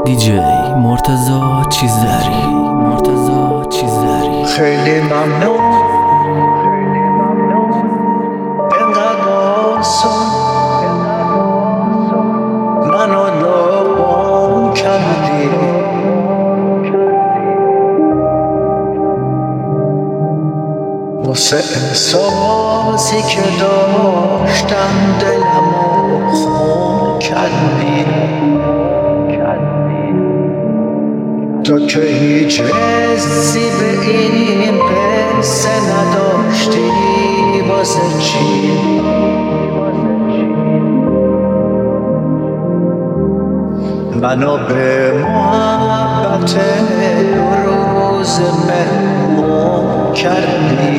دیجی مرتضی چیزداری. خیلی ممنون اینقدر آسون منو لابون کردی. واسه احساسی که داشتم دلمو خون کردی. تو که هیچ حسی به این قصه نداشتی، واسه چی؟ منو به محبت روز مهمون کردی.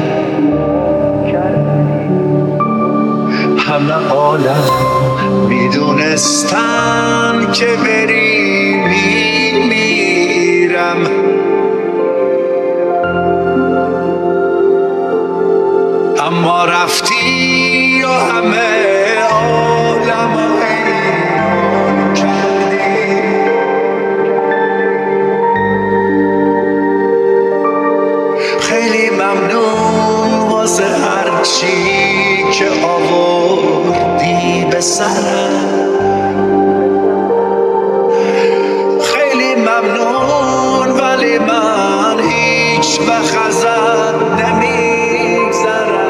همه عالم میدونستن که بری میمیرم، اما رفتی و همه عالم رو حیران کردی. خیلی ممنون واسه هرچی که آوردی به سرم. خیلی ممنون ولی من هیچ وقت ازت نمیگذرم.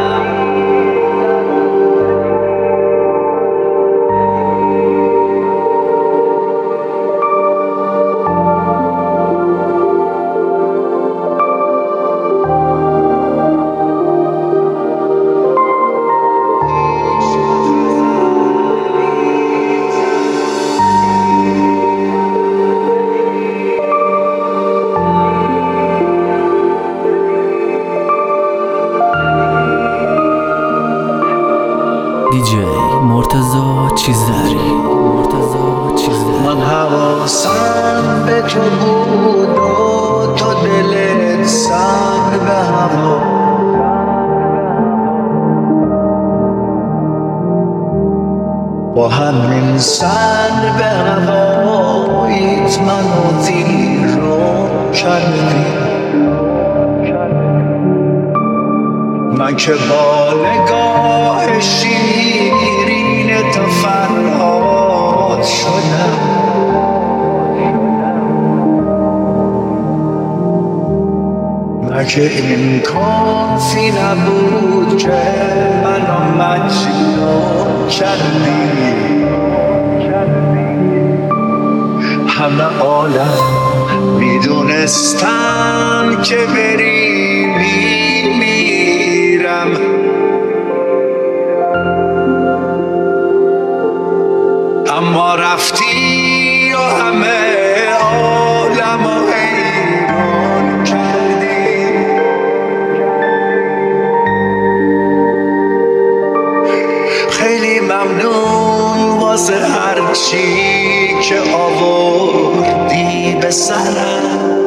دیجی مرتضی چیزداری. من حواسم به تو بود و تو دلت سر به هوا. با همین سر به هوایت منو ویران کردی. من که با نگاه شیرین تو فرهاد شدم. مگه این کافی نبود که منو مجنون کردی. همه عالم میدونستن که بری میمیرم، اما رفتی و همه عالم رو حیران کردی. خیلی ممنون واسه هرچی که آوردی به سرم.